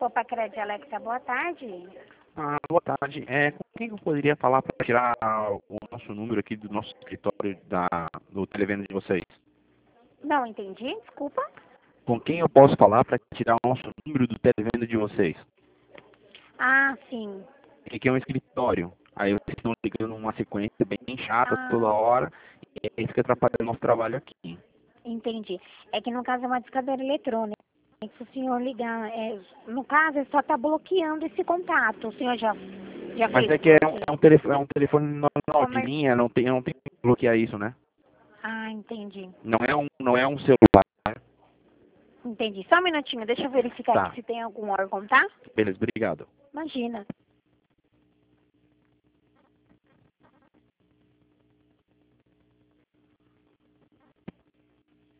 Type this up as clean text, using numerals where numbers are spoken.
Popacred Alexa, boa tarde. Boa tarde. Com quem eu poderia falar para tirar o nosso número aqui do nosso escritório do televenda de vocês? Não entendi, desculpa. Com quem eu posso falar para tirar o nosso número do televenda de vocês? Ah, sim. Aqui é um escritório. Aí vocês estão ligando uma sequência bem chata toda Ah, hora. E é isso que atrapalha o nosso trabalho aqui. entendi. É que no caso é uma discadora eletrônica. Se o senhor ligar, no caso, ele só está bloqueando esse contato. O senhor já Mas fez é o que é bloqueio? um telefone, normal de Como é? linha, não tem que bloquear isso, né? Ah, entendi. Não é um celular. Entendi. Só um minutinho, deixa eu verificar aqui Tá, se tem algum órgão, tá? beleza, obrigado. Imagina.